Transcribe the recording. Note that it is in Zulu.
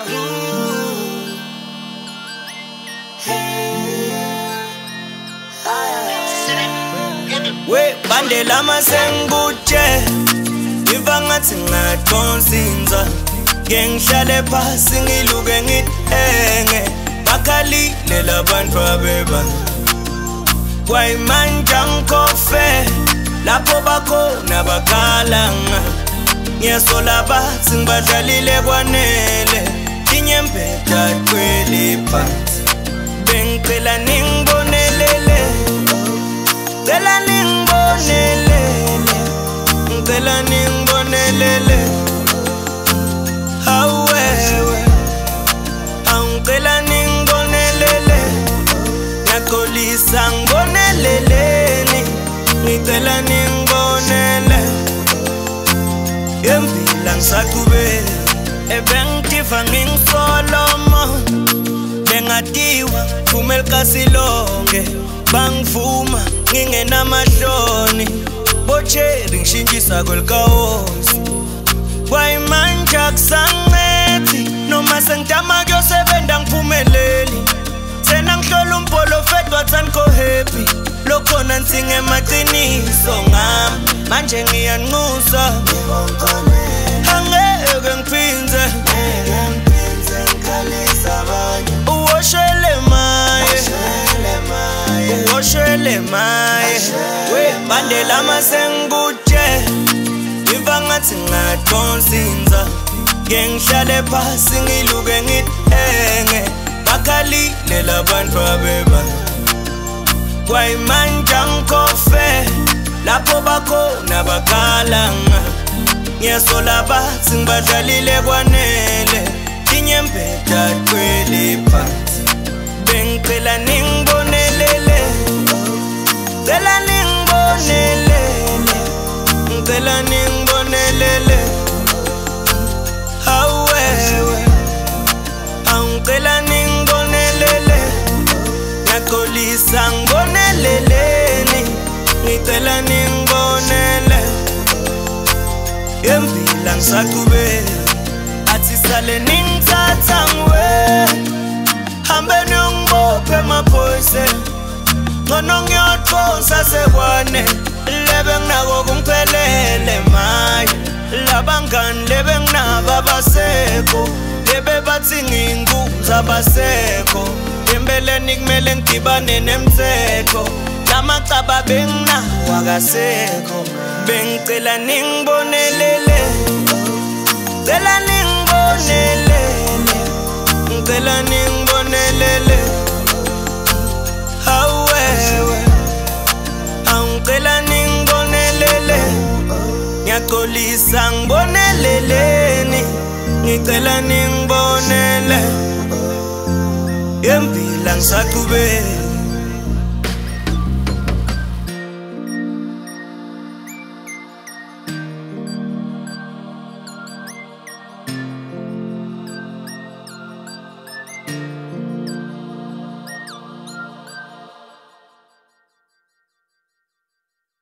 We bandela masenguche ivangathi ngadonsinza ngihlale phasi ngiluke ngithenge bakhalile labantu abeba kwayimanja ngikhofe lapho bakhona bakalanga ngiyasola bathi ngibadlalile kwanele inyembeda qwele phansi bengicela ningibonelele ngicela ningibonelele hawewe angicela ningibonelele ngiyaqolisa ngiboneleleni ngicela ningibonele yempila ngisaqhubeka ebengidiva ngingisolomo bengadiwa phuma elikasilonke bangivuma ngingenamahloni bocheri ngishintshisa kwelikawosi kwayimanja kusancethi noma sengidama kuyosebenza ngiphumeleli sena ngihlola umpolo fed wathani ko happy lokhona nsinge emaqiniso ngami manje ngiyanxusa angeke ngiphinze ngikhalisa abanye uwoshele maye we bandela masenguche ivangathi ngadonsinza ngihlale phasi ngiluke ngithenge bakhalile labantu abeba kwayimanja ngikhofe lapho bakhona bakalanga ngiyasola bathi ngibadlalile kwanele inyembeda qwele phansi bengicela ningibonelele ngicela ningibonelele hawewe angicela ningibonelele ngiyaqolisa ngiboneleleni ngicela ningibonele yempila ngisaqhubeka athi sale ningithatha ngiwe hambe ningibophe emaphoyiseni ngono ngiyothosa sekwane lebe nginako kumphelele maye labangani lebe nginabo abasekho lebe bathi ngiyinkunzi abasekho empeleni kumele ngidibane nemthetho lamacaba benginawo akasekho bengicela ningibonelele ngicela ningibonelele hawewe angicela ningibonelele ngiyaqolisa ngiboneleleni ngicela ningibonele yempila ngisaqhubeka